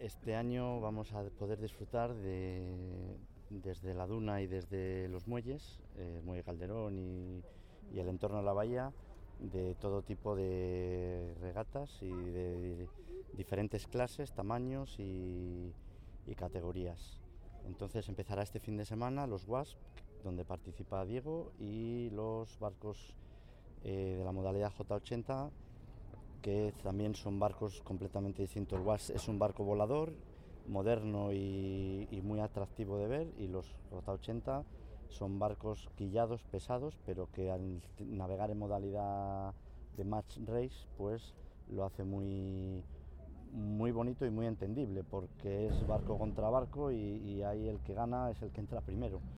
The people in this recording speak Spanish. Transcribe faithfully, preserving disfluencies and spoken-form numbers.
Este año vamos a poder disfrutar de, desde la duna y desde los muelles, eh, el muelle Calderón y, y el entorno de la bahía, de todo tipo de regatas y de diferentes clases, tamaños y, y categorías. Entonces empezará este fin de semana los W A S P, donde participa Diego, y los barcos eh, de la modalidad J ochenta, que también son barcos completamente distintos. El W A S P es un barco volador, moderno y, y muy atractivo de ver, y los J ochenta son barcos quillados, pesados, pero que al navegar en modalidad de match race, pues lo hace muy, muy bonito y muy entendible, porque es barco contra barco y, y ahí el que gana es el que entra primero.